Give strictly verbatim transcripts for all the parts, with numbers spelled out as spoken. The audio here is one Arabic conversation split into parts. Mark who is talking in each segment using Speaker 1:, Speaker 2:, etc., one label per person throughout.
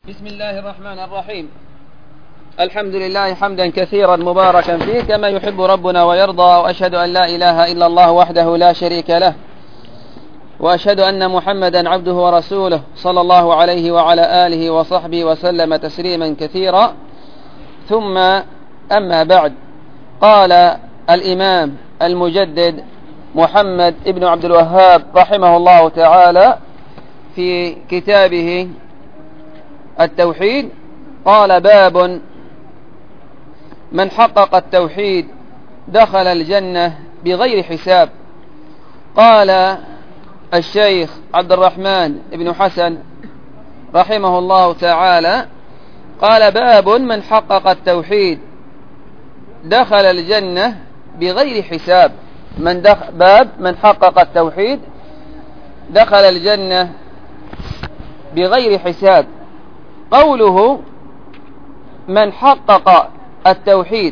Speaker 1: بسم الله الرحمن الرحيم. الحمد لله حمدا كثيرا مباركا فيه كما يحب ربنا ويرضى، وأشهد أن لا إله إلا الله وحده لا شريك له، وأشهد أن محمدا عبده ورسوله صلى الله عليه وعلى آله وصحبه وسلم تسليما كثيرا. ثم أما بعد، قال الإمام المجدد محمد ابن عبد الوهاب رحمه الله تعالى في كتابه التوحيد، قال: باب من حقق التوحيد دخل الجنة بغير حساب. قال الشيخ عبد الرحمن بن حسن رحمه الله تعالى: قال: باب من حقق التوحيد دخل الجنة بغير حساب. من دخل باب من حقق التوحيد دخل الجنة بغير حساب. قوله من حقق التوحيد،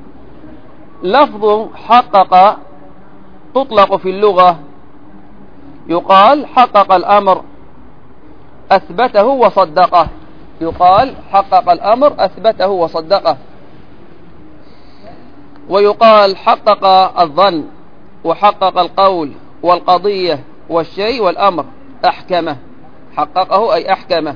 Speaker 1: لفظ حقق تطلق في اللغة، يقال حقق الأمر أثبته وصدقه، يقال حقق الأمر أثبته وصدقه، ويقال حقق الظن وحقق القول والقضية والشيء والأمر، أحكمه، حققه أي أحكمه.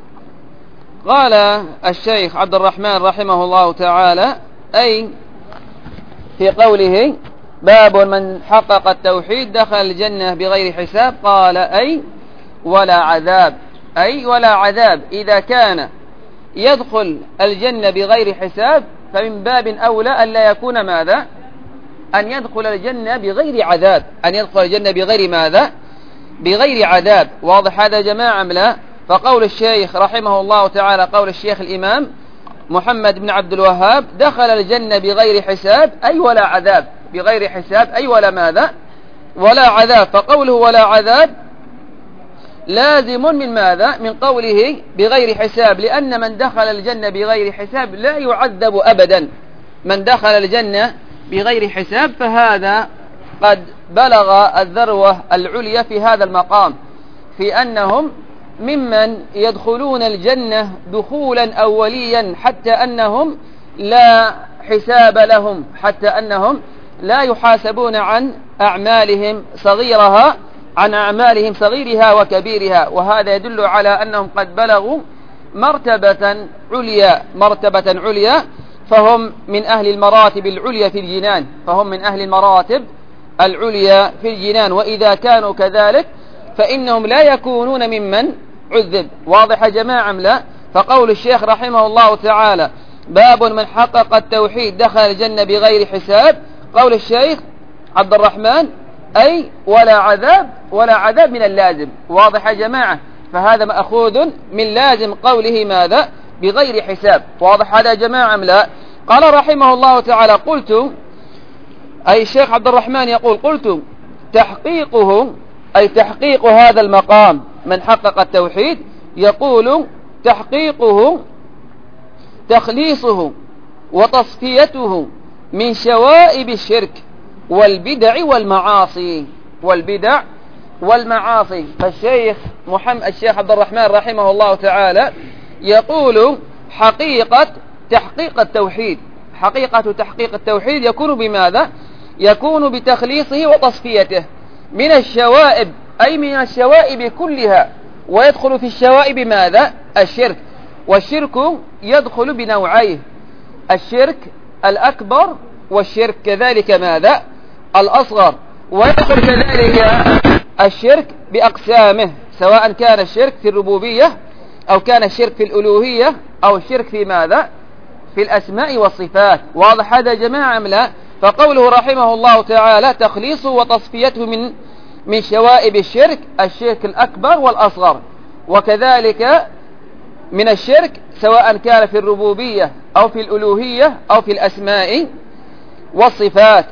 Speaker 1: قال الشيخ عبد الرحمن رحمه الله تعالى: أي في قوله باب من حقق التوحيد دخل الجنة بغير حساب، قال: أي ولا عذاب، أي ولا عذاب. إذا كان يدخل الجنة بغير حساب فمن باب أولى أن لا يكون ماذا؟ أن يدخل الجنة بغير عذاب، أن يدخل الجنة بغير ماذا؟ بغير عذاب. واضح هذا يا جماعة أم لا؟ فقول الشيخ رحمه الله تعالى، قول الشيخ الإمام محمد بن عبد الوهاب: دخل الجنة بغير حساب، أي ولا عذاب، بغير حساب أي ولا ماذا؟ ولا عذاب. فقوله ولا عذاب لازم من ماذا؟ من قوله بغير حساب، لأن من دخل الجنة بغير حساب لا يعذب أبدا. من دخل الجنة بغير حساب فهذا قد بلغ الذروة العليا في هذا المقام، في أنهم ممن يدخلون الجنة دخولا أوليا، حتى أنهم لا حساب لهم، حتى أنهم لا يحاسبون عن أعمالهم صغيرها عن أعمالهم صغيرها وكبيرها. وهذا يدل على أنهم قد بلغوا مرتبة عليا، مرتبة عليا، فهم من أهل المراتب العليا في الجنان، فهم من أهل المراتب العليا في الجنان. وإذا كانوا كذلك فإنهم لا يكونون ممن عذب. واضح يا جماعة أم لا؟ فقول الشيخ رحمه الله تعالى: باب من حقق التوحيد دخل الجنة بغير حساب، قول الشيخ عبد الرحمن: أي ولا عذاب، ولا عذاب من اللازم. واضح يا جماعة؟ فهذا مأخوذ من لازم قوله ماذا؟ بغير حساب. واضح هذا يا جماعة أم لا؟ قال رحمه الله تعالى: قلت، أي الشيخ عبد الرحمن يقول: قلت تحقيقه، أي تحقيق هذا المقام من حقق التوحيد، يقول تحقيقه تخليصه وتصفيته من شوائب الشرك والبدع والمعاصي، والبدع والمعاصي. فالشيخ محمد الشيخ عبد الرحمن رحمه الله تعالى يقول: حقيقة تحقيق التوحيد، حقيقة تحقيق التوحيد يكون بماذا؟ يكون بتخليصه وتصفيته من الشوائب، أي من الشوائب كلها. ويدخل في الشوائب ماذا؟ الشرك. والشرك يدخل بنوعيه: الشرك الأكبر والشرك كذلك ماذا؟ الأصغر. ويدخل كذلك الشرك بأقسامه، سواء كان الشرك في الربوبية أو كان الشرك في الألوهية أو الشرك في ماذا؟ في الأسماء والصفات. واضح هذا يا جماعة أم لا؟ فقوله رحمه الله تعالى: تخليصه وتصفيته من من شوائب الشرك، الشرك الأكبر والأصغر، وكذلك من الشرك سواء كان في الربوبية أو في الألوهية أو في الأسماء والصفات.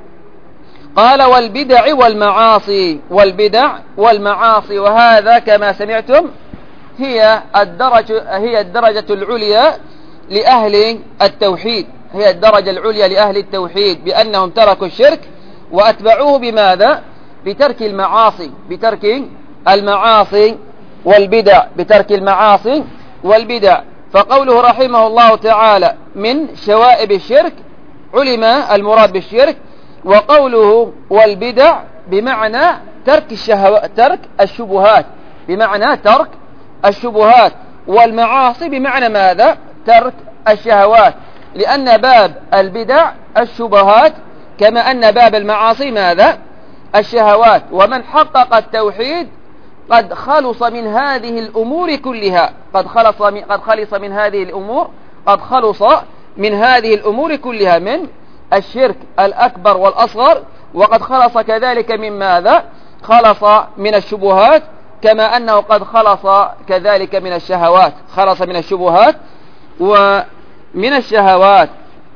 Speaker 1: قال: والبدع والمعاصي، والبدع والمعاصي. وهذا كما سمعتم هي الدرجة هي الدرجة العليا لأهل التوحيد، هي الدرجة العليا لأهل التوحيد، بأنهم تركوا الشرك وأتبعوه بماذا؟ بترك المعاصي، بترك المعاصي والبدع، بترك المعاصي والبدع. فقوله رحمه الله تعالى من شوائب الشرك علم المراد بالشرك، وقوله والبدع بمعنى ترك الشهوات، ترك الشبهات، بمعنى ترك الشبهات، والمعاصي بمعنى ماذا؟ ترك الشهوات، لأن باب البدع الشبهات كما أن باب المعاصي ماذا؟ الشهوات. ومن حقق التوحيد قد خلص من هذه الأمور كلها، قد خلص من قد خلص من هذه الأمور قد خلص من هذه الأمور كلها، من الشرك الأكبر والأصغر، وقد خلص كذلك من ماذا؟ خلص من الشبهات، كما أنه قد خلص كذلك من الشهوات، خلص من الشبهات ومن الشهوات.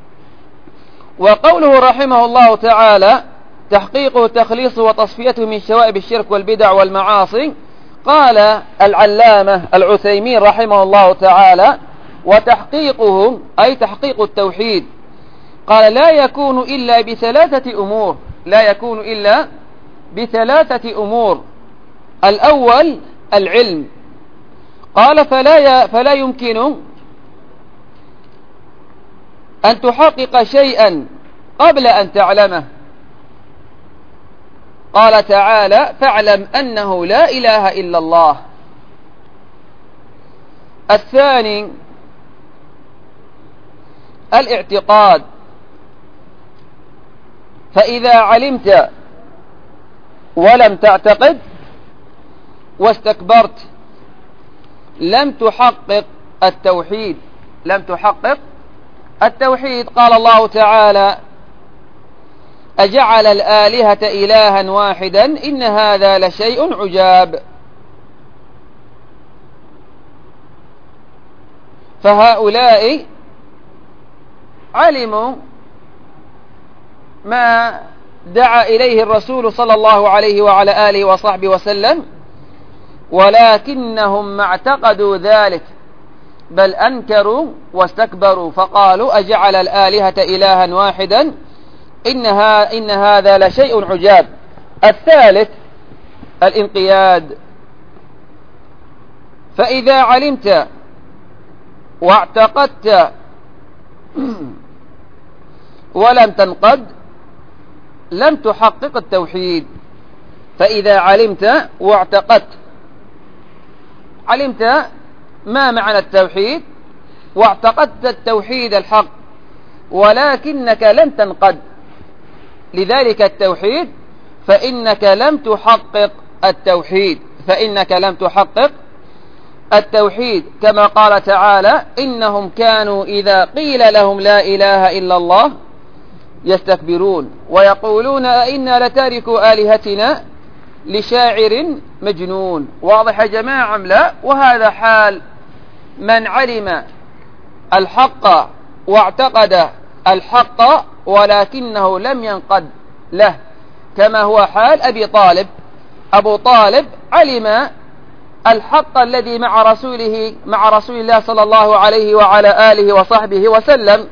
Speaker 1: وقوله رحمه الله تعالى تحقيقه تخليصه وتصفيته من شوائب الشرك والبدع والمعاصي، قال العلامة العثيمين رحمه الله تعالى وتحقيقه أي تحقيق التوحيد، قال لا يكون إلا بثلاثة أمور، لا يكون إلا بثلاثة أمور. الأول العلم، قال فلا فلا يمكن أن تحقق شيئا قبل أن تعلمه. قال تعالى فاعلم أنه لا إله إلا الله. الثاني الاعتقاد، فإذا علمت ولم تعتقد واستكبرت لم تحقق التوحيد، لم تحقق التوحيد. قال الله تعالى أجعل الآلهة إلها واحدا إن هذا لشيء عجاب. فهؤلاء علموا ما دعا إليه الرسول صلى الله عليه وعلى آله وصحبه وسلم، ولكنهم ما اعتقدوا ذلك، بل أنكروا واستكبروا، فقالوا أجعل الآلهة إلها واحدا إنها إن هذا لشيء عجاب. الثالث الانقياد، فإذا علمت واعتقدت ولم تنقد لم تحقق التوحيد. فإذا علمت واعتقدت، علمت ما معنى التوحيد واعتقدت التوحيد الحق، ولكنك لم تنقد لذلك التوحيد، فإنك لم تحقق التوحيد، فإنك لم تحقق التوحيد. كما قال تعالى إنهم كانوا إذا قيل لهم لا إله إلا الله يستكبرون ويقولون أئنا لتاركوا آلهتنا لشاعر مجنون. واضح يا جماعة أم لا؟ وهذا حال من علم الحق واعتقد الحق ولكنه لم ينقد له، كما هو حال أبي طالب. أبو طالب علم الحق الذي مع رسوله مع رسول الله صلى الله عليه وعلى آله وصحبه وسلم،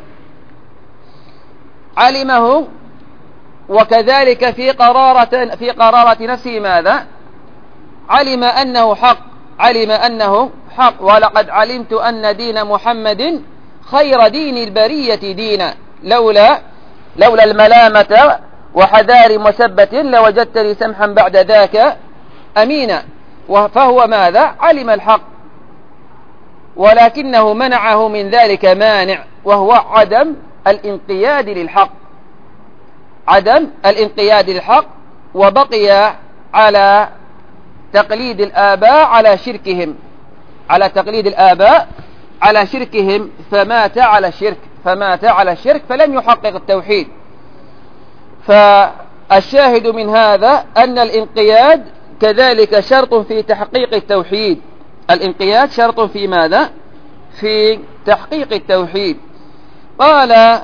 Speaker 1: علمه، وكذلك في قرارة في قرارة نفسه ماذا؟ علم أنه حق، علم أنه حق. ولقد علمت أن دين محمد خير دين البرية دينا، لولا لولا الملامة وحذار مسبة لوجدتني سمحا بعد ذاك أمينا. فهو ماذا؟ علم الحق، ولكنه منعه من ذلك مانع، وهو عدم الانقياد للحق، عدم الانقياد للحق، وبقي على تقليد الآباء على شركهم، على تقليد الآباء على شركهم، فمات على الشرك، فمات على الشرك فلم يحقق التوحيد. فالشاهد من هذا أن الانقياد كذلك شرط في تحقيق التوحيد، الانقياد شرط في ماذا؟ في تحقيق التوحيد. قال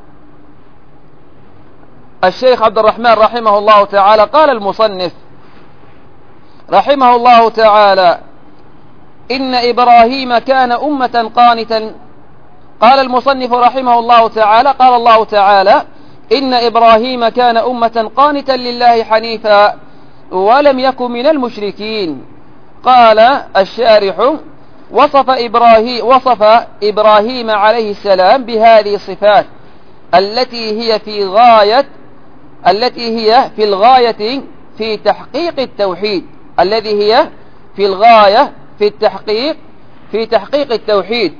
Speaker 1: الشيخ عبد الرحمن رحمه الله تعالى، قال المصنف رحمه الله تعالى إن إبراهيم كان أمة قانتا. قال المصنف رحمه الله تعالى قال الله تعالى إن إبراهيم كان أمة قانتا لله حنيفا ولم يكن من المشركين. قال الشارح وصف إبراهيم, وصف إبراهيم عليه السلام بهذه الصفات التي هي في غاية التي هي في الغاية في تحقيق التوحيد الذي هي في الغاية في التحقيق في تحقيق التوحيد.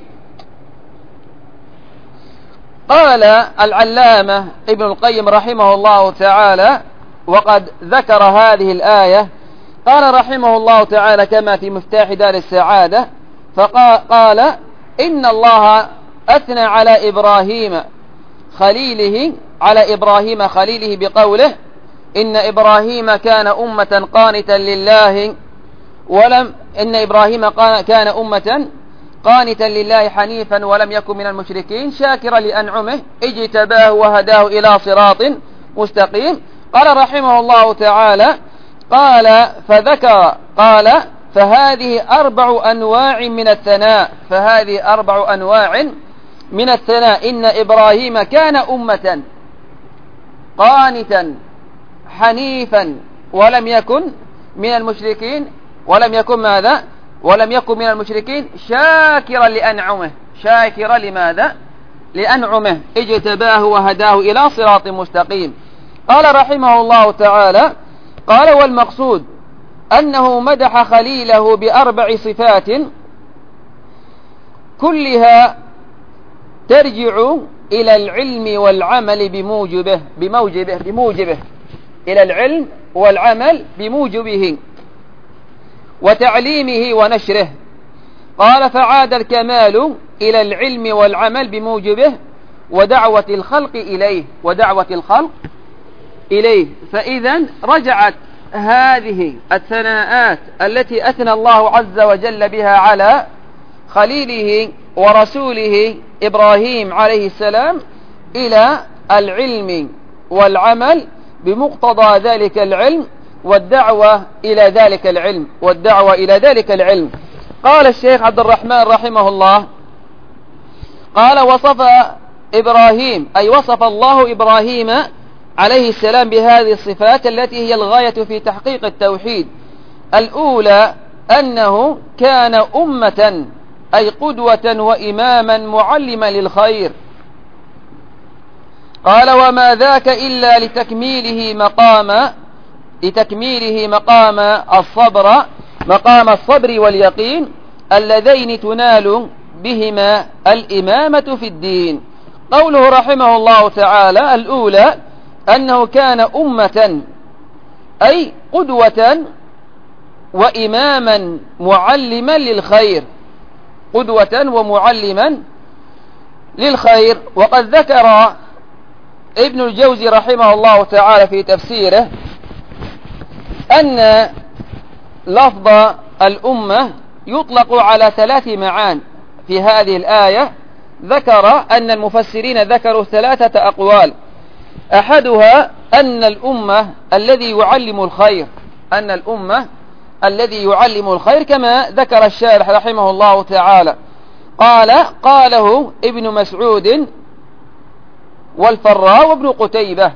Speaker 1: قال العلامة ابن القيم رحمه الله تعالى وقد ذكر هذه الآية، قال رحمه الله تعالى كما في مفتاح دار السعادة، فقال إن الله أثنى على إبراهيم خليله على إبراهيم خليله بقوله إن إبراهيم كان أمة قانتا لله ولم إن إبراهيم كان أمة قانتا لله حنيفا ولم يكن من المشركين شاكرا لأنعمه اجتباه وهداه إلى صراط مستقيم. قال رحمه الله تعالى قال فذكر قال فهذه أربع أنواع من الثناء فهذه أربع أنواع من الثناء إن إبراهيم كان أمة قانتا حنيفا ولم يكن من المشركين ولم يكن ماذا ولم يكن من المشركين شاكرا لأنعمه شاكرا لماذا لأنعمه اجتباه وهداه إلى صراط مستقيم. قال رحمه الله تعالى قال والمقصود أنه مدح خليله بأربع صفات كلها ترجع إلى العلم والعمل بموجبه بموجبه بموجبه إلى العلم والعمل بموجبه وتعليمه ونشره. قال فعاد الكمال إلى العلم والعمل بموجبه ودعوة الخلق إليه ودعوة الخلق إليه. فإذا رجعت هذه الثناءات التي أثنى الله عز وجل بها على خليله ورسوله إبراهيم عليه السلام إلى العلم والعمل بمقتضى ذلك العلم والدعوة إلى ذلك العلم والدعوة إلى ذلك العلم. قال الشيخ عبد الرحمن رحمه الله قال وصف إبراهيم أي وصف الله إبراهيم عليه السلام بهذه الصفات التي هي الغاية في تحقيق التوحيد. الأولى أنه كان أمة أي قدوة وإماما معلما للخير. قال وما ذاك إلا لتكميله مقام لتكميله مقام الصبر مقام الصبر واليقين اللذين تنال بهما الإمامة في الدين. قوله رحمه الله تعالى الأولى أنه كان أمة أي قدوة وإماما معلما للخير قدوة ومعلما للخير. وقد ذكر ابن الجوزي رحمه الله تعالى في تفسيره أن لفظ الأمة يطلق على ثلاث معان في هذه الآية. ذكر أن المفسرين ذكروا ثلاثة أقوال. أحدها أن الأمة الذي يعلم الخير أن الأمة الذي يعلم الخير كما ذكر الشارح رحمه الله تعالى. قال قاله ابن مسعود والفراء وابن قتيبة.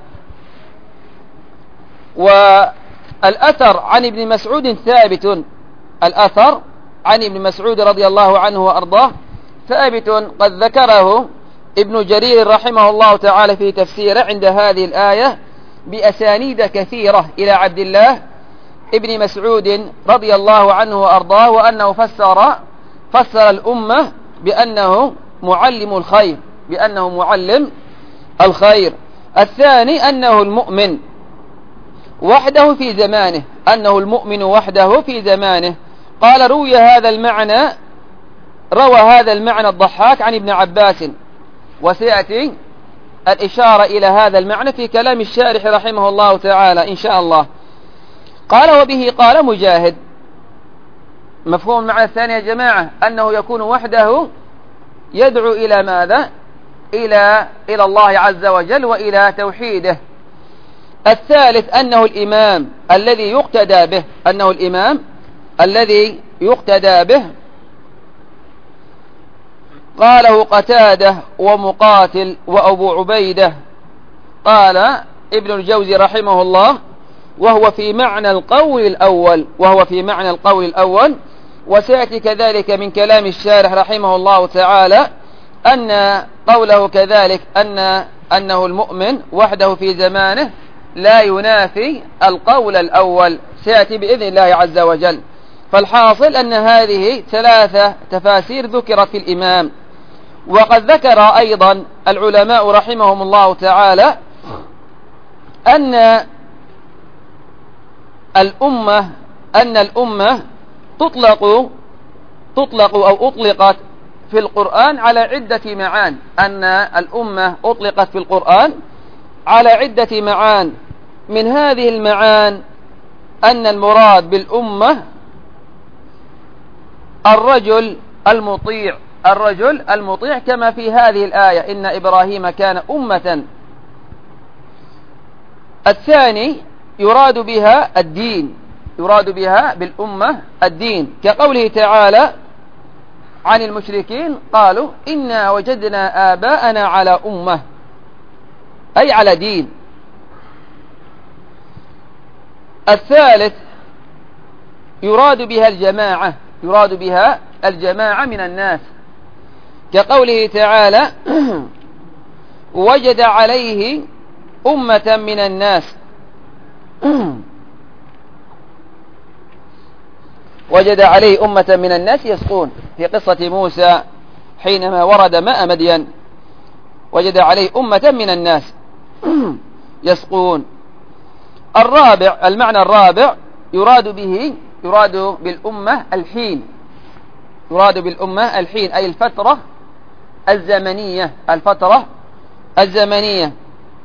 Speaker 1: والأثر عن ابن مسعود ثابت الأثر عن ابن مسعود رضي الله عنه وأرضاه ثابت قد ذكره ابن جرير رحمه الله تعالى في تفسيره عند هذه الآية بأسانيد كثيرة إلى عبد الله ابن مسعود رضي الله عنه وأرضاه وأنه فسر فسر الأمة بأنه معلم الخير بأنه معلم الخير. الثاني أنه المؤمن وحده في زمانه أنه المؤمن وحده في زمانه. قال روي هذا المعنى روى هذا المعنى الضحاك عن ابن عباس وسيأتي الإشارة إلى هذا المعنى في كلام الشارح رحمه الله تعالى إن شاء الله. قال وبه قال مجاهد. مفهوم المعنى الثاني يا جماعة أنه يكون وحده يدعو إلى ماذا إلى إلى الله عز وجل وإلى توحيده. الثالث أنه الإمام الذي يقتدى به أنه الإمام الذي يقتدى به. قاله قتادة ومقاتل وأبو عبيدة. قال ابن الجوزي رحمه الله وهو في معنى القول الأول وهو في معنى القول الأول وسيأتي كذلك من كلام الشارح رحمه الله تعالى أن قوله كذلك أن أنه المؤمن وحده في زمانه لا ينافي القول الأول، سيأتي بإذن الله عز وجل. فالحاصل أن هذه ثلاثة تفاسير ذكرت في الإمام. وقد ذكر أيضا العلماء رحمهم الله تعالى أن الأمة أن الأمة تطلق تطلق أو أطلقت في القرآن على عدة معان، أن الأمة أطلقت في القرآن على عدة معان. من هذه المعان أن المراد بالأمة الرجل المطيع الرجل المطيع كما في هذه الآية إن إبراهيم كان أمة. الثاني يراد بها الدين، يراد بها بالأمة الدين، كقوله تعالى عن المشركين قالوا إنا وجدنا آباءنا على أمة، أي على دين. الثالث يراد بها الجماعة، يراد بها الجماعة من الناس، كقوله تعالى وجد عليه أمة من الناس وجد عليه أمة من الناس يسقون، في قصة موسى حينما ورد ماء مدين وجد عليه أمة من الناس يسقون. الرابع المعنى الرابع يراد به يراد بالأمة الحين، يراد بالأمة الحين أي الفترة الزمنية، الفترة الزمنية،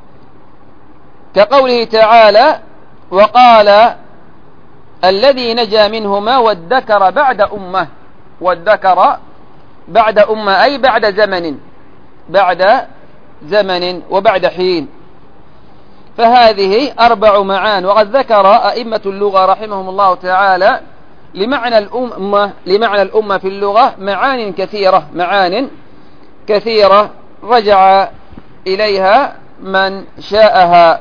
Speaker 1: كقوله تعالى وقال الذي نجا منهما وادكر بعد أمة، وادكر بعد أمة أي بعد زمن، بعد زمن وبعد حين. فهذه أربع معان. وقد ذكر أئمة اللغة رحمهم الله تعالى لمعنى الأمة لمعنى الأمة في اللغة معان كثيرة معان كثيرة رجع إليها من شاءها.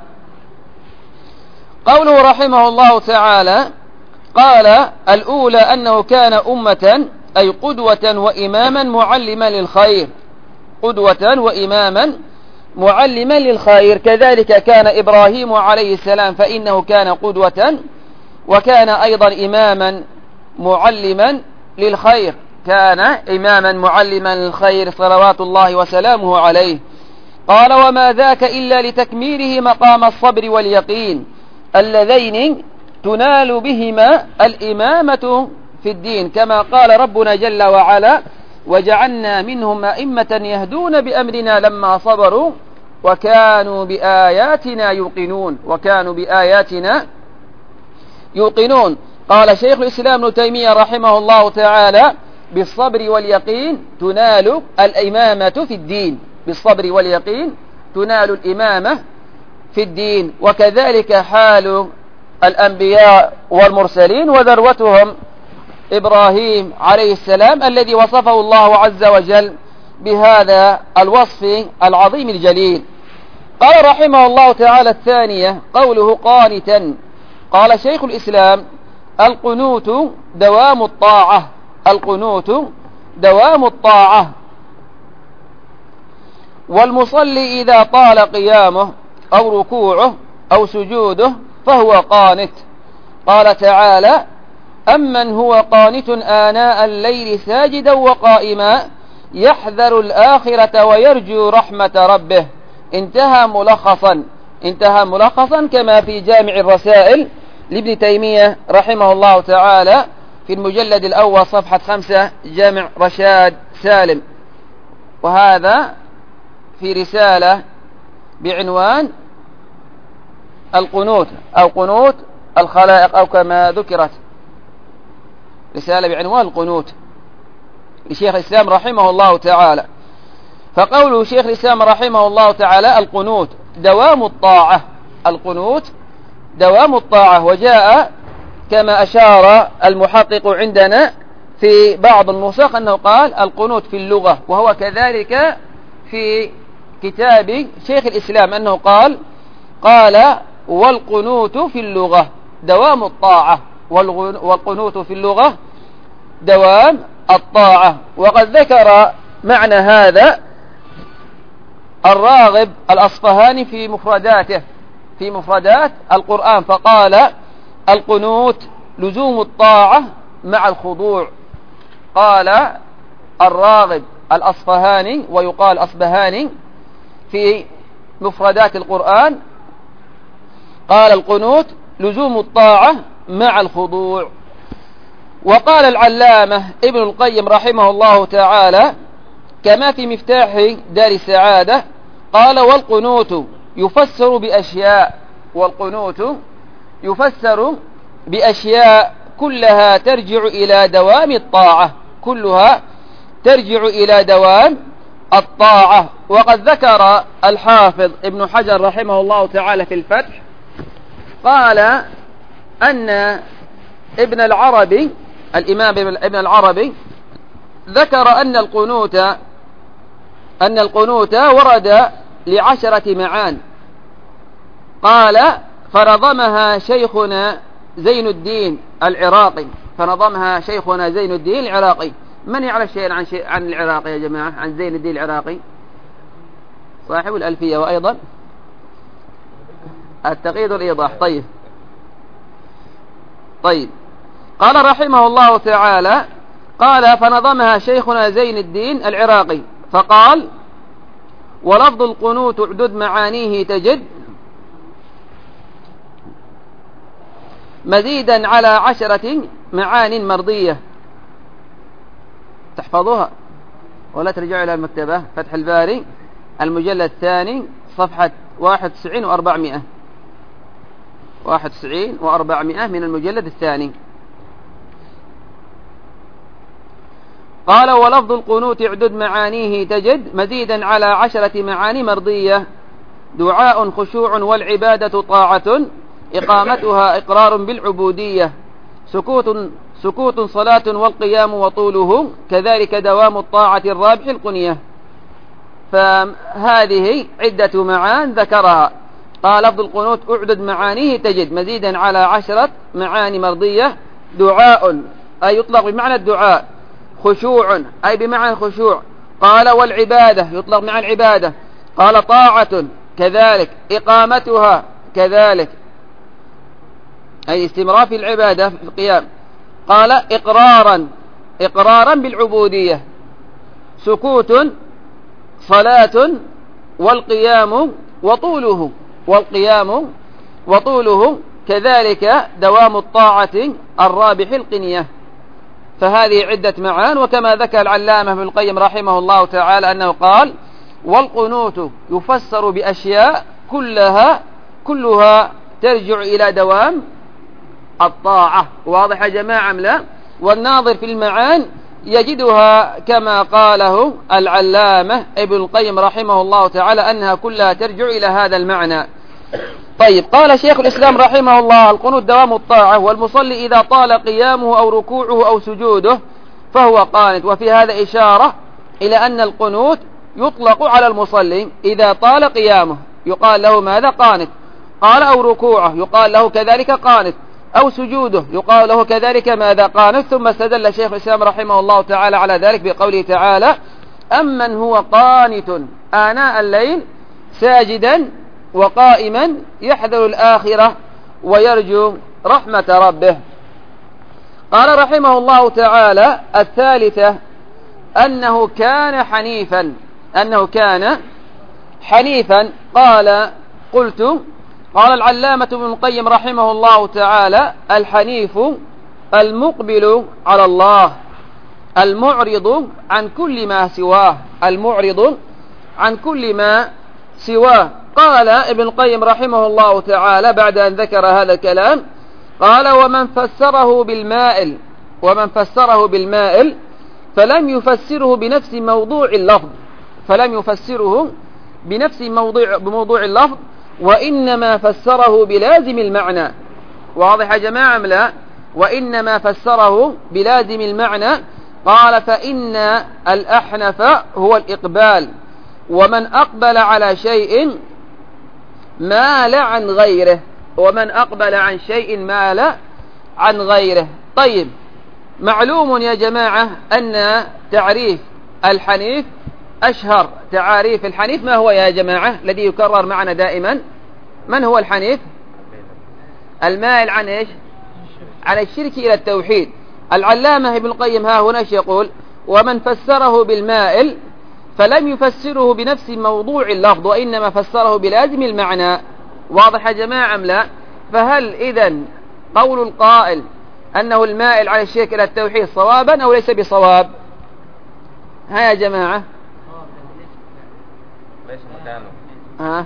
Speaker 1: قوله رحمه الله تعالى قال الأولى أنه كان أمة أي قدوة وإماما معلما للخير، قدوة وإماما معلما للخير. كذلك كان إبراهيم عليه السلام فإنه كان قدوة وكان أيضا إماما معلما للخير، كان إماما معلما للخير صلوات الله وسلامه عليه. قال وما ذاك إلا لتكميله مقام الصبر واليقين اللذين تنال بهما الإمامة في الدين، كما قال ربنا جل وعلا وجعلنا منهم أئمة يهدون بأمرنا لما صبروا وكانوا بآياتنا يوقنون وكانوا بآياتنا يوقنون. قال شيخ الإسلام ابن تيمية رحمه الله تعالى بالصبر واليقين تنال الإمامة في الدين، بالصبر واليقين تنال الإمامة في الدين. وكذلك حال الأنبياء والمرسلين وذروتهم إبراهيم عليه السلام الذي وصفه الله عز وجل بهذا الوصف العظيم الجليل. قال رحمه الله تعالى الثانية قوله قانتا. قال شيخ الإسلام القنوت دوام الطاعة، القنوت دوام الطاعة، والمصلي إذا طال قيامه أو ركوعه أو سجوده فهو قانت. قال تعالى أمن هو قانت آناء الليل ساجدا وقائما يحذر الآخرة ويرجو رحمة ربه. انتهى ملخصا انتهى ملخصا كما في جامع الرسائل لابن تيمية رحمه الله تعالى في المجلد الأول صفحة خمسة جامع رشاد سالم. وهذا في رسالة بعنوان القنوت أو قنوت الخلائق أو كما ذكرت، رسالة بعنوان القنوت لشيخ الإسلام رحمه الله تعالى. فقوله شيخ الإسلام رحمه الله تعالى القنوت دوام الطاعة، القنوت دوام الطاعة. وجاء كما أشار المحقق عندنا في بعض النسخ أنه قال القنوت في اللغة، وهو كذلك في كتاب شيخ الإسلام أنه قال قال والقنوت في اللغة دوام الطاعة، والقنوت في اللغة دوام الطاعة. وقد ذكر معنى هذا الراغب الأصفهاني في مفرداته في مفردات القرآن، فقال القنوت لزوم الطاعة مع الخضوع. قال الراغب الأصفهاني ويقال أصبهاني في مفردات القرآن، قال القنوت لزوم الطاعة مع الخضوع. وقال العلامة ابن القيم رحمه الله تعالى كما في مفتاح دار السعادة، قال والقنوت يفسر بأشياء والقنوت يفسر بأشياء كلها ترجع إلى دوام الطاعة كلها ترجع إلى دوام الطاعة. وقد ذكر الحافظ ابن حجر رحمه الله تعالى في الفتح، قال أن ابن العربي الإمام ابن العربي ذكر أن القنوت أن القنوت ورد لعشرة معان. قال فنظمها شيخنا زين الدين العراقي فنظمها شيخنا زين الدين العراقي. من يعرف شيئا عن شيء عن العراقي يا جماعة، عن زين الدين العراقي؟ صاحب الألفية وأيضا التقييد والإيضاح. طيب طيب قال رحمه الله تعالى، قال فنظمها شيخنا زين الدين العراقي فقال ولفظ القنوت اعدد معانيه تجد مزيدا على عشرة معان مرضية. تحفظوها ولا ترجعوا إلى المكتبة، فتح الباري المجلد الثاني صفحة واحد وتسعين وأربعمائة واحد وتسعين وأربعمائة من المجلد الثاني. قال ولفظ القنوت اعدد معانيه تجد مزيدا على عشرة معاني مرضية: دعاء خشوع والعبادة طاعة، إقامتها إقرار بالعبودية، سكوت سكوت صلاة والقيام وطوله، كذلك دوام الطاعة الرابح القنية. فهذه عدة معان ذكرها. قال لفظ القنوت اعدد معانيه تجد مزيدا على عشرة معاني مرضية: دعاء أي يطلق بمعنى الدعاء، خشوع أي بمعنى الخشوع، قال والعبادة يطلق معنى العبادة، قال طاعة كذلك، إقامتها كذلك أي استمرار في العبادة في القيام، قال إقرارا إقرارا بالعبودية، سكوت صلاة والقيام وطوله والقيام وطوله كذلك دوام الطاعة الرابح القنية. فهذه عدة معان. وكما ذكر العلامة ابن القيم رحمه الله تعالى أنه قال والقنوت يفسر بأشياء كلها كلها ترجع إلى دوام الطاعة. واضح يا جماعة أم لا؟ والناظر في المعان يجدها كما قاله العلامة ابن القيم رحمه الله تعالى أنها كلها ترجع إلى هذا المعنى. طيب، قال شيخ الإسلام رحمه الله: القنوت دوام الطاعة، والمصلي إذا طال قيامه أو ركوعه أو سجوده فهو قانت. وفي هذا إشارة إلى أن القنوت يطلق على المصلي إذا طال قيامه يقال له ماذا؟ قانت. قال أو ركوعه يقال له كذلك قانت، أو سجوده يقال له كذلك ماذا؟ قانت. ثم استدل شيخ الإسلام رحمه الله تعالى على ذلك بقوله تعالى: أمن هو قانت آناء الليل ساجدا وقائما يحذر الآخرة ويرجو رحمة ربه. قال رحمه الله تعالى: الثالثة أنه كان حنيفا أنه كان حنيفا قال قلت قال العلامة ابن القيم رحمه الله تعالى: الحنيف المقبل على الله، المعرض عن كل ما سواه المعرض عن كل ما سواه. قال ابن القيم رحمه الله تعالى بعد أن ذكر هذا الكلام، قال: ومن فسره بالمائل ومن فسره بالمائل فلم يفسره بنفس موضوع اللفظ فلم يفسره بنفس موضوع بموضوع اللفظ وإنما فسره بلازم المعنى. واضح يا جماعة أم لا؟ وإنما فسره بلازم المعنى. قال: فإن الأحنف هو الإقبال، ومن أقبل على شيء مال عن غيره ومن أقبل عن شيء مال عن غيره. طيب، معلوم يا جماعة أن تعريف الحنيف أشهر تعاريف الحنيف ما هو يا جماعة الذي يكرر معنا دائما؟ من هو الحنيف؟ المائل عن إيش؟ عن الشرك إلى التوحيد. العلامة ابن القيم ها هنا يقول: ومن فسره بالمائل فلم يفسره بنفس موضوع اللفظ وإنما فسره بلازم المعنى. واضح يا جماعة أم لا؟ فهل إذن قول القائل أنه المائل عن الشرك إلى التوحيد صوابا أو ليس بصواب؟ ها يا جماعة؟
Speaker 2: ليس مكانه.
Speaker 1: ها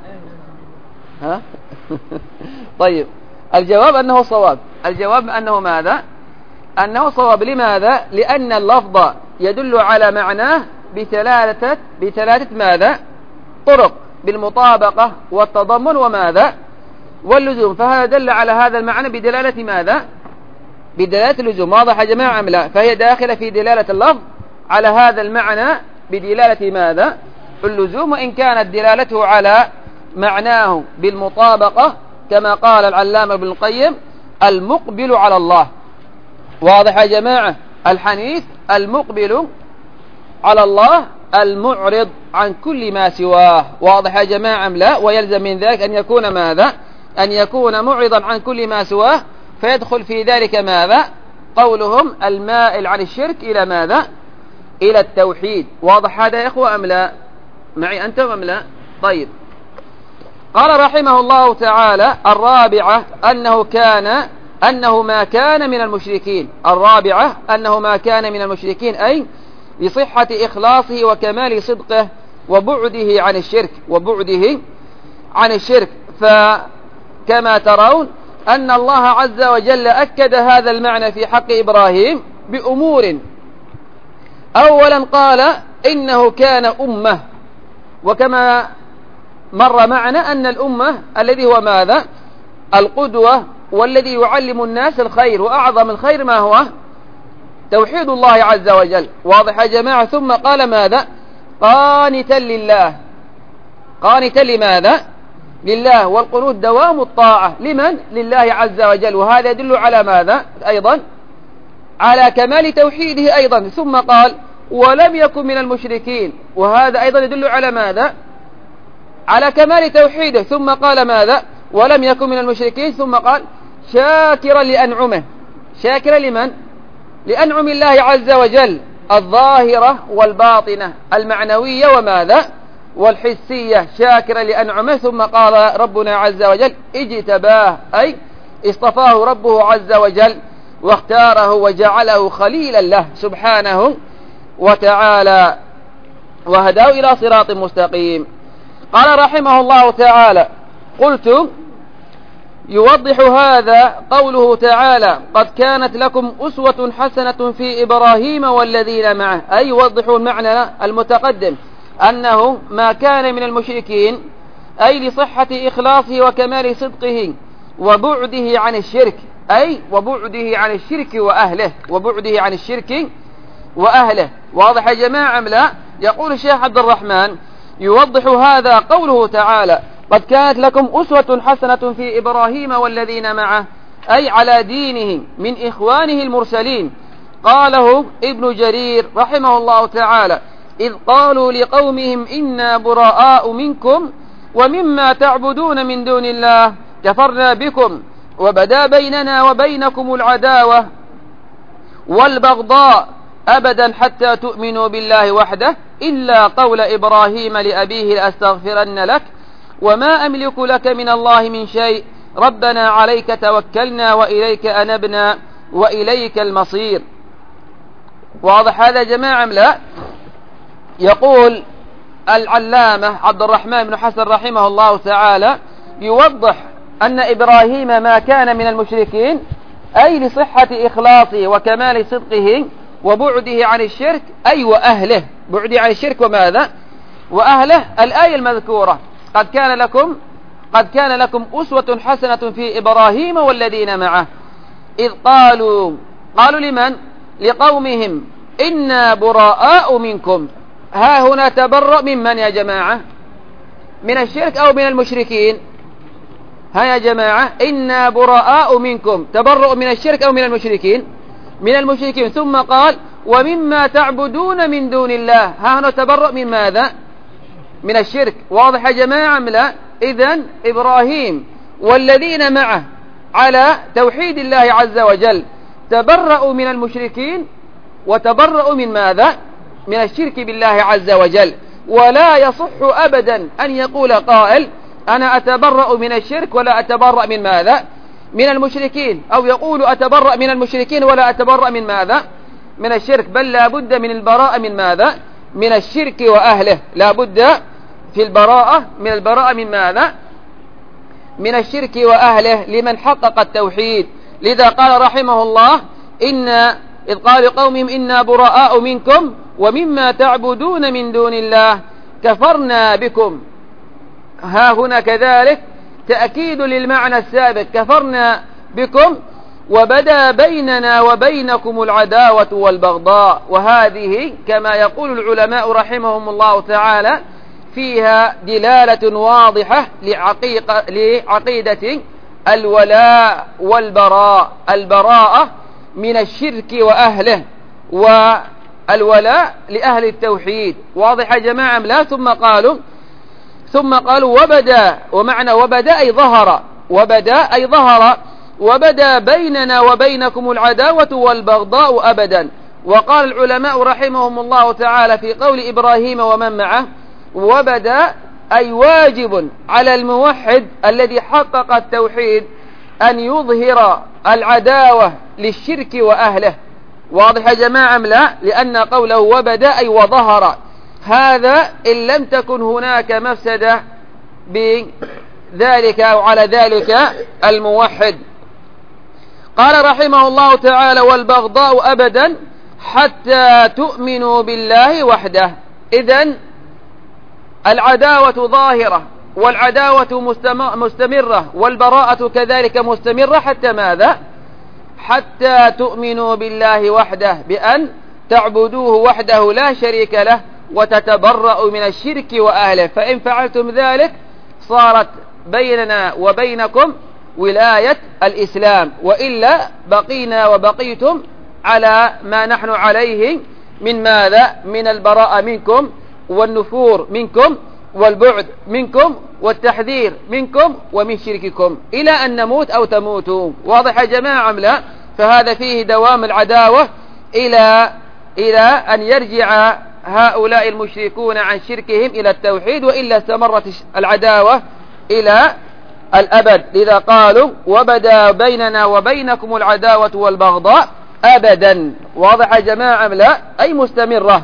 Speaker 1: ها طيب، الجواب أنه صواب. الجواب أنه ماذا؟ أنه صواب. لماذا؟ لأن اللفظ يدل على معناه بثلاثة بثلاثة ماذا؟ طرق: بالمطابقة والتضمن وماذا؟ واللزوم. فهذا دل على هذا المعنى بدلالة ماذا؟ بدلالة اللزوم. واضح يا جماعة أم لا؟ فهي داخلة في دلالة اللفظ على هذا المعنى بدلالة ماذا؟ اللزوم، وإن كانت دلالته على معناه بالمطابقة كما قال العلامة ابن القيم: المقبل على الله. واضح يا جماعة؟ الحنيف المقبل على الله المعرض عن كل ما سواه. واضح يا جماعة أم لا؟ ويلزم من ذلك أن يكون ماذا؟ أن يكون معرضا عن كل ما سواه، فيدخل في ذلك ماذا؟ قولهم المائل عن الشرك إلى ماذا؟ إلى التوحيد. واضح هذا يا إخوة أم لا؟ معي أنتم أم لا؟ طيب، قال رحمه الله تعالى: الرابعة أنه كان أنه ما كان من المشركين. الرابعة أنه ما كان من المشركين، أي لصحة إخلاصه وكمال صدقه وبعده عن الشرك وبعده عن الشرك. فكما ترون أن الله عز وجل أكد هذا المعنى في حق إبراهيم بأمور. أولا قال إنه كان أمة، وكما مر معنا أن الأمة الذي هو ماذا؟ القدوة، والذي يعلم الناس الخير، وأعظم الخير ما هو؟ توحيد الله عز وجل. واضح يا جماعة؟ ثم قال ماذا؟ قانتا لله. قانتا لماذا؟ لله. والقنوت دوام الطاعة لمن؟ لله عز وجل. وهذا يدل على ماذا أيضا؟ على كمال توحيده أيضا. ثم قال: ولم يكن من المشركين، وهذا أيضا يدل على ماذا؟ على كمال توحيده. ثم قال ماذا؟ ولم يكن من المشركين. ثم قال: شاكرا لأنعمه. شاكرا لمن؟ لأنعم الله عز وجل الظاهرة والباطنة، المعنوية وماذا؟ والحسية. شاكرا لأنعمه. ثم قال ربنا عز وجل: اجتباه، أي اصطفاه ربه عز وجل واختاره وجعله خليلا له سبحانه وتعالى، وهداه إلى صراط مستقيم. قال رحمه الله تعالى: قلت: يوضح هذا قوله تعالى: قد كانت لكم أسوة حسنة في إبراهيم والذين معه، أي يوضح المعنى المتقدم أنه ما كان من المشركين، أي لصحة إخلاصه وكمال صدقه وبعده عن الشرك، أي وبعده عن الشرك وأهله، وبعده عن الشرك وأهله. واضح يا جماعة أم لا؟ يقول الشيخ عبد الرحمن: يوضح هذا قوله تعالى: قد كانت لكم أسوة حسنة في إبراهيم والذين معه، أي على دينه من إخوانه المرسلين. قاله ابن جرير رحمه الله تعالى: إذ قالوا لقومهم إنا براء منكم ومما تعبدون من دون الله كفرنا بكم وبدا بيننا وبينكم العداوة والبغضاء أبدا حتى تؤمنوا بالله وحده إلا قول إبراهيم لأبيه لأستغفرن لك وما أملك لك من الله من شيء ربنا عليك توكلنا وإليك أنبنا وإليك المصير. واضح هذا يا جماعة أم لا؟ يقول العلامة عبد الرحمن بن حسن رحمه الله تعالى: يوضح أن إبراهيم ما كان من المشركين، أي لصحة إخلاصه وكمال صدقه وبعده عن الشرك، أي وأهله، بعده عن الشرك وماذا؟ وأهله. الآية المذكورة: قد كان لكم قد كان لكم أسوة حسنة في إبراهيم والذين معه، إذ قالوا قالوا لمن؟ لقومهم إنا براء منكم. ها هنا تبرأ ممن يا جماعة؟ من الشرك أو من المشركين؟ ها يا جماعة، إنا براء منكم، تبرؤ من الشرك أو من المشركين؟ من المشركين. ثم قال ومما تعبدون من دون الله، ها هنا تبرأ من ماذا؟ من الشرك. واضح يا جماعة أم لا؟ إذن إبراهيم والذين معه على توحيد الله عز وجل تبرأوا من المشركين وتبرأوا من ماذا؟ من الشرك بالله عز وجل. ولا يصح أبدا أن يقول قائل أنا أتبرأ من الشرك ولا أتبرأ من ماذا؟ من المشركين، أو يقول أتبرأ من المشركين ولا أتبرأ من ماذا؟ من الشرك. بل لا بد من البراءة من ماذا؟ من الشرك وأهله. لا بد في البراءة من البراءة من ماذا؟ من الشرك وأهله لمن حقق التوحيد. لذا قال رحمه الله إن إذ قال قومهم إنا براء منكم ومما تعبدون من دون الله كفرنا بكم. ها هنا كذلك تأكيد للمعنى السابق، كفرنا بكم وبدا بيننا وبينكم العداوة والبغضاء. وهذه كما يقول العلماء رحمهم الله تعالى فيها دلالة واضحة لعقيقة لعقيدة الولاء والبراء، البراءة من الشرك وأهله والولاء لأهل التوحيد. واضح يا جماعة لا؟ ثم قالوا ثم قالوا وبدا، ومعنى وبدا أي ظهر، وبدا أي ظهر، وبدا بيننا وبينكم العداوة والبغضاء أبدا. وقال العلماء رحمهم الله تعالى في قول إبراهيم ومن معه وبدا أي واجب على الموحد الذي حقق التوحيد أن يظهر العداوة للشرك وأهله. واضح يا جماعة لا؟ لأن قوله وبدا أي وظهر، هذا إن لم تكن هناك مفسدة بذلك أو على ذلك الموحد. قال رحمه الله تعالى والبغضاء أبدا حتى تؤمنوا بالله وحده. إذن العداوة ظاهرة والعداوة مستمرة والبراءة كذلك مستمرة حتى ماذا؟ حتى تؤمنوا بالله وحده، بأن تعبدوه وحده لا شريك له وتتبرأوا من الشرك وأهله. فإن فعلتم ذلك صارت بيننا وبينكم ولاية الإسلام، وإلا بقينا وبقيتم على ما نحن عليه من ماذا؟ من البراءة منكم والنفور منكم والبعد منكم والتحذير منكم ومن شرككم إلى أن نموت أو تموتوا. واضح يا جماعة لا؟ فهذا فيه دوام العداوة إلى إلى أن يرجع هؤلاء المشركون عن شركهم إلى التوحيد، وإلا استمرت العداوة إلى الأبد. لذا قالوا وبدا بيننا وبينكم العداوة والبغضاء أبدا. واضح يا جماعة لا؟ أي مستمرة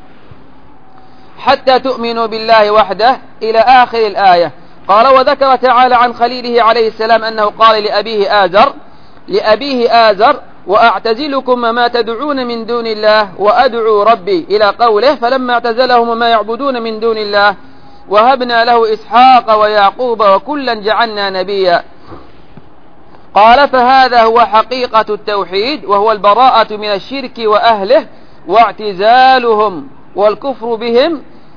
Speaker 1: حتى تؤمنوا بالله وحده إلى آخر الآية. قال وذكر تعالى عن خليله عليه السلام أنه قال لأبيه آزر لأبيه آزر وأعتزلكم ما تدعون من دون الله وأدعو ربي إلى قوله فلما اعتزلهم ما يعبدون من دون الله وهبنا له إسحاق ويعقوب وكلا جعلنا نبيا. قال فهذا هو حقيقة التوحيد، وهو البراءة من الشرك وأهله واعتزالهم والكفر بهم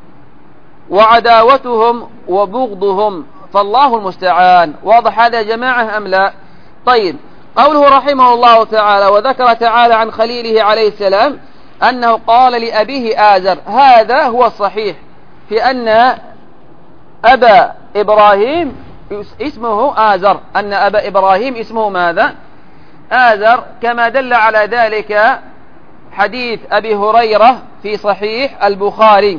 Speaker 1: وعداوتهم وبغضهم، فالله المستعان. واضح هذا يا جماعة أم لا؟ طيب، قوله رحمه الله تعالى وذكر تعالى عن خليله عليه السلام أنه قال لأبيه آزر، هذا هو الصحيح في أن أبا إبراهيم اسمه آزر، أن أبا إبراهيم اسمه ماذا؟ آزر، كما دل على ذلك حديث أبي هريرة في صحيح البخاري.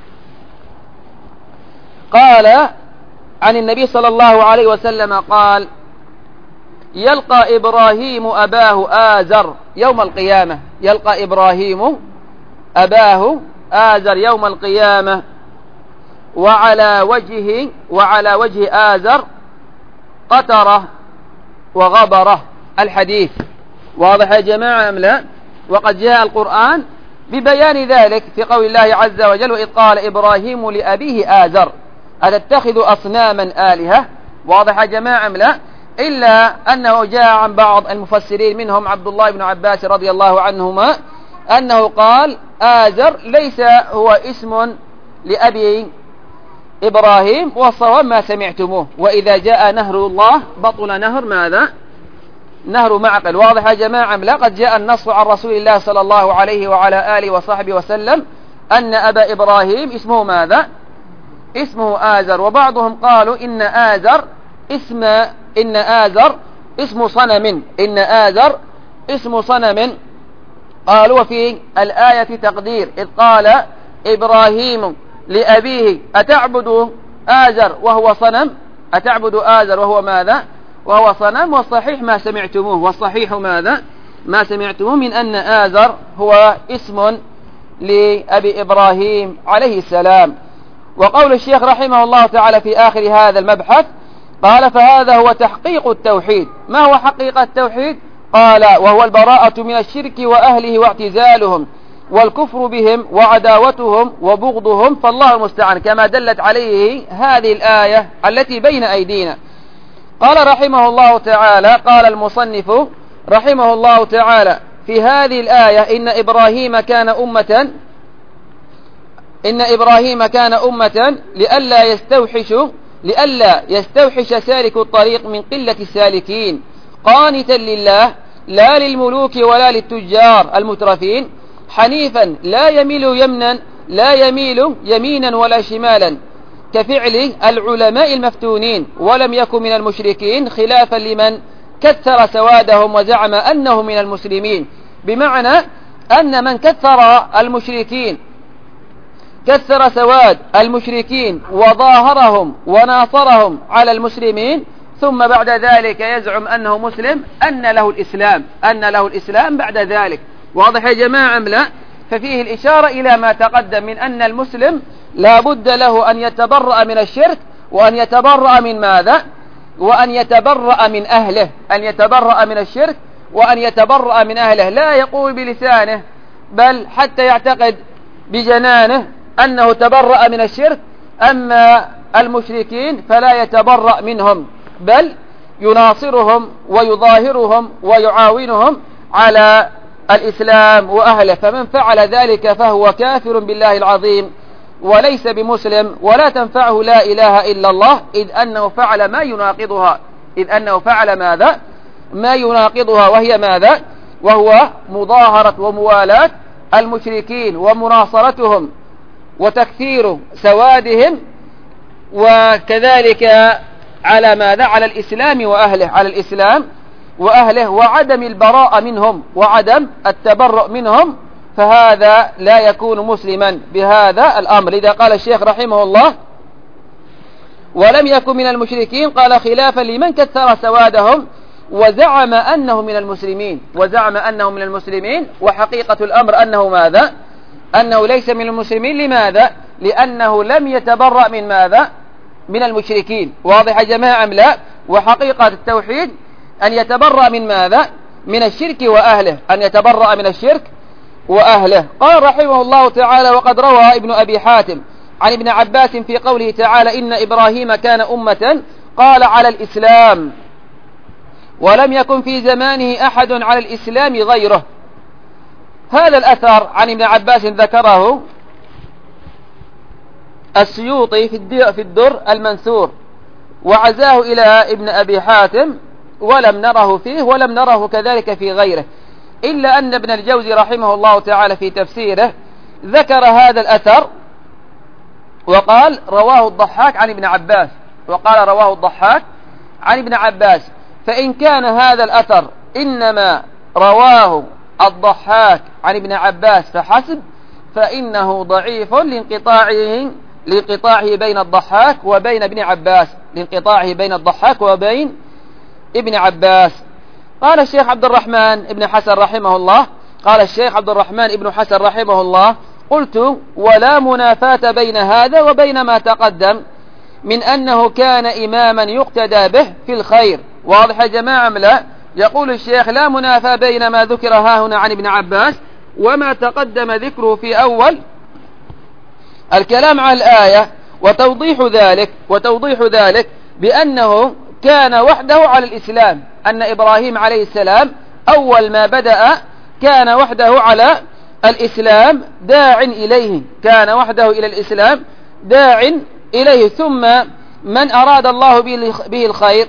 Speaker 1: قال عن النبي صلى الله عليه وسلم قال يلقى إبراهيم أباه آزر يوم القيامة، يلقى إبراهيم أباه آزر يوم القيامة وعلى وجهه وعلى وجه آزر قطرة وغبرة. الحديث واضح يا جماعة أم لا؟ وقد جاء القرآن ببيان ذلك في قول الله عز وجل وإذ قال إبراهيم لأبيه آزر أتتخذ أصناما آلهة. واضح يا جماعة أم لا؟ إلا أنه جاء عن بعض المفسرين منهم عبد الله بن عباس رضي الله عنهما أنه قال آزر ليس هو اسم لأبي إبراهيم، والصواب ما سمعتموه، وإذا جاء نهر الله بطل نهر ماذا؟ نهر معقل. واضح يا جماعة؟ لقد جاء النص عن رسول الله صلى الله عليه وعلى آله وصحبه وسلم أن أبا إبراهيم اسمه ماذا؟ اسمه آزر. وبعضهم قالوا إن آزر اسم إن آزر اسم صنم إن آزر اسم صنم. قالوا في الآية تقدير إذ قال إبراهيم لأبيه أتعبد آزر وهو صنم، أتعبد آزر وهو ماذا؟ وهو صنم. والصحيح ما سمعتموه، والصحيح ماذا؟ ما سمعتموه من أن آزر هو اسم لأبي إبراهيم عليه السلام. وقول الشيخ رحمه الله تعالى في آخر هذا المبحث قال فهذا هو تحقيق التوحيد. ما هو حقيقة التوحيد؟ قال وهو البراءة من الشرك وأهله واعتزالهم والكفر بهم وعداوتهم وبغضهم، فالله المستعان، كما دلت عليه هذه الآية التي بين أيدينا. قال رحمه الله تعالى قال المصنف رحمه الله تعالى في هذه الآية إن إبراهيم كان أمة إن إبراهيم كان أمة لئلا يستوحش لئلا يستوحش سالك الطريق من قلة السالكين، قانتا لله لا للملوك ولا للتجار المترفين، حنيفا لا يميل يمنا لا يميل يمينا ولا شمالا كفعل العلماء المفتونين، ولم يكن من المشركين خلافا لمن كثر سوادهم وزعم أنه من المسلمين. بمعنى أن من كثر المشركين كثر سواد المشركين وظاهرهم وناصرهم على المسلمين، ثم بعد ذلك يزعم أنه مسلم، أن له الإسلام أن له الإسلام بعد ذلك. واضح يا جماعة أم لا؟ ففيه الإشارة إلى ما تقدم من أن المسلم لا بد له أن يتبرأ من الشرك، وأن يتبرأ من ماذا؟ وأن يتبرأ من أهله، أن يتبرأ من الشرك وأن يتبرأ من أهله، لا يقول بلسانه بل حتى يعتقد بجنانه أنه تبرأ من الشرك. أما المشركين فلا يتبرأ منهم، بل يناصرهم ويظاهرهم ويعاونهم على الإسلام وأهله، فمن فعل ذلك فهو كافر بالله العظيم وليس بمسلم، ولا تنفعه لا إله إلا الله، إذ أنه فعل ما يناقضها إذ أنه فعل ماذا؟ ما يناقضها، وهي ماذا؟ وهو مظاهرة وموالاة المشركين ومناصرتهم وتكثير سوادهم، وكذلك على ماذا؟ على الإسلام وأهله على الإسلام وأهله وعدم البراءة منهم وعدم التبرؤ منهم، فهذا لا يكون مسلما بهذا الأمر. إذا قال الشيخ رحمه الله ولم يكن من المشركين، قال خلافا لمن كثر سوادهم وزعم أنه من المسلمين وزعم أنه من المسلمين وحقيقة الأمر أنه ماذا؟ أنه ليس من المسلمين. لماذا؟ لأنه لم يتبرأ من ماذا؟ من المشركين. واضح يا جماعة أم لا؟ وحقيقة التوحيد أن يتبرأ من ماذا؟ من الشرك وأهله أن يتبرأ من الشرك وأهله. قال رحمه الله تعالى وقد روى ابن أبي حاتم عن ابن عباس في قوله تعالى إن إبراهيم كان أمة قال على الإسلام، ولم يكن في زمانه أحد على الإسلام غيره. هذا الأثر عن ابن عباس ذكره السيوطي في الدر المنثور وعزاه إلى ابن أبي حاتم، ولم نره فيه ولم نره كذلك في غيره، إلا أن ابن الجوزي رحمه الله تعالى في تفسيره ذكر هذا الأثر وقال رواه الضحاك عن ابن عباس وقال رواه الضحاك عن ابن عباس. فإن كان هذا الأثر إنما رواه الضحاك عن ابن عباس فحسب، فإنه ضعيف لانقطاعه لانقطاعه بين الضحاك وبين ابن عباس لانقطاعه بين الضحاك وبين ابن عباس. قال الشيخ عبد الرحمن ابن حسن رحمه الله قال الشيخ عبد الرحمن ابن حسن رحمه الله قلت ولا منافاة بين هذا وبين ما تقدم من أنه كان إماما يقتدى به في الخير. واضح يا جماعة لا؟ يقول الشيخ لا منافاة بين ما ذكر ها هنا عن ابن عباس وما تقدم ذكره في أول الكلام عن الآية، وتوضيح ذلك وتوضيح ذلك بأنه كان وحده على الإسلام، أن إبراهيم عليه السلام أول ما بدأ كان وحده على الإسلام داع إليه كان وحده إلى الإسلام داع إليه، ثم من أراد الله به الخير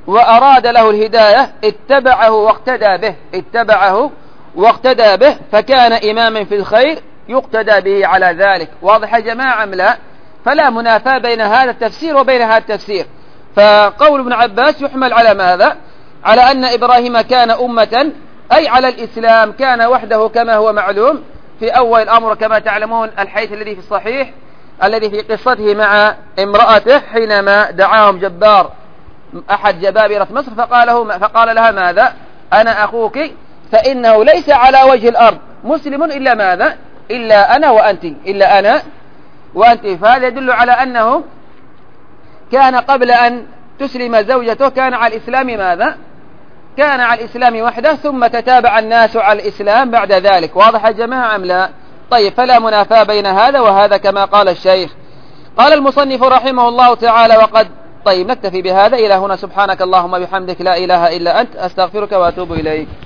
Speaker 1: وأراد له الهداية اتبعه واقتدى به اتبعه واقتدى به فكان إماما في الخير يقتدى به على ذلك. واضح يا جماعة أم لا؟ فلا منافاة بين هذا التفسير وبين هذا التفسير. فقول ابن عباس يحمل على ماذا؟ على أن إبراهيم كان أمة، أي على الإسلام، كان وحده كما هو معلوم في أول الأمر كما تعلمون، الحديث الذي في الصحيح الذي في قصته مع امرأته حينما دعاهم جبار أحد جبابرة مصر فقال, له فقال لها ماذا؟ أنا أخوك، فإنه ليس على وجه الأرض مسلم إلا ماذا؟ إلا أنا وأنت، إلا أنا وأنت. فهذا يدل على أنه كان قبل أن تسلم زوجته كان على الإسلام ماذا؟ كان على الإسلام وحده، ثم تتابع الناس على الإسلام بعد ذلك. واضح يا جماعة أم لا؟ طيب، فلا منافاة بين هذا وهذا كما قال الشيخ. قال المصنف رحمه الله تعالى وقد طيب نكتفي بهذا إلى هنا. سبحانك اللهم بحمدك لا إله إلا أنت أستغفرك وأتوب إليك.